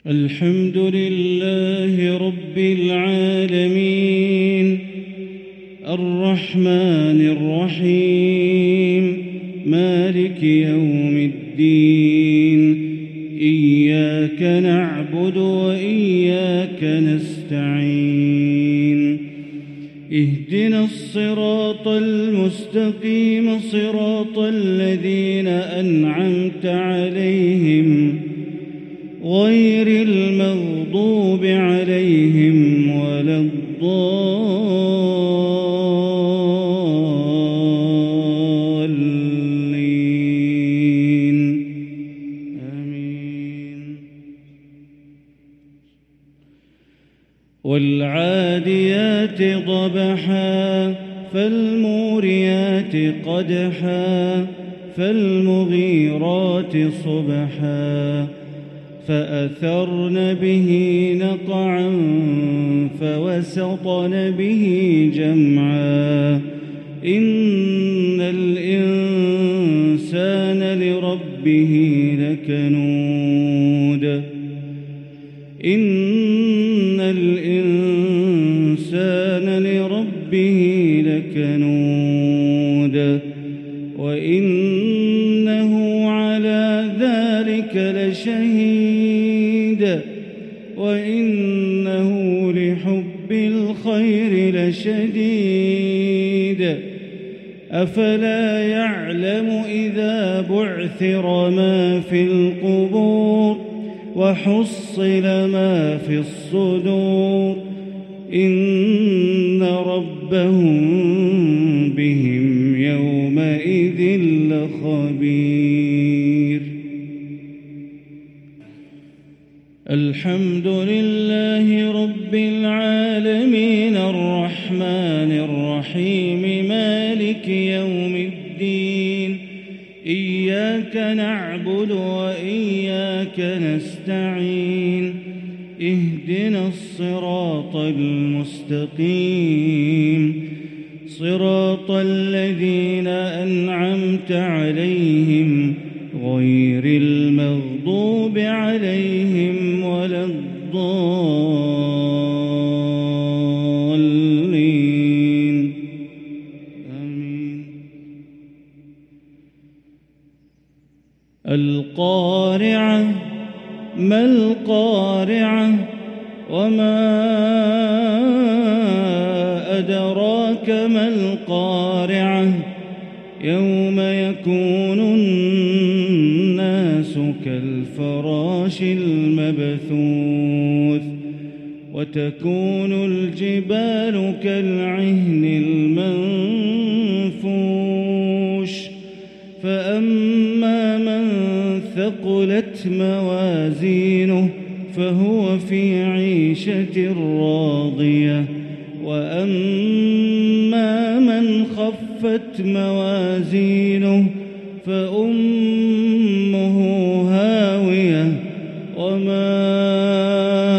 الحمد لله رب العالمين الرحمن الرحيم مالك يوم الدين إياك نعبد وإياك نستعين اهدنا الصراط المستقيم صراط الذين أنعمت عليهم غير المغضوب عليهم ولا الضالين آمين. والعاديات ضبحا فالموريات قدحا فالمغيرات صبحا فأثرن به نقعا فوسطن به جمعا إن الإنسان لربه لكنود إن الإنسان لربه لكنود وإنه على ذلك لشهيد وإنه لحب الخير لشديد أفلا يعلم إذا بعثر ما في القبور وحصل ما في الصدور إن ربهم بهم يومئذ لخبير. الحمد لله رب العالمين الرحمن الرحيم مالك يوم الدين إياك نعبد وإياك نستعين اهدنا الصراط المستقيم صراط الذين أنعمت عليهم غير المغضوب عليهم ولا الضالين آمين. القارعة ما القارعة وما أدراك ما القارعة يوم يكون الناس كالفراش المبثوث وتكون الجبال كالعهن المنفوش فأما من ثقلت موازينه فهو في عيشة راضية وأما من خفت موازينه فأمه هاوية وما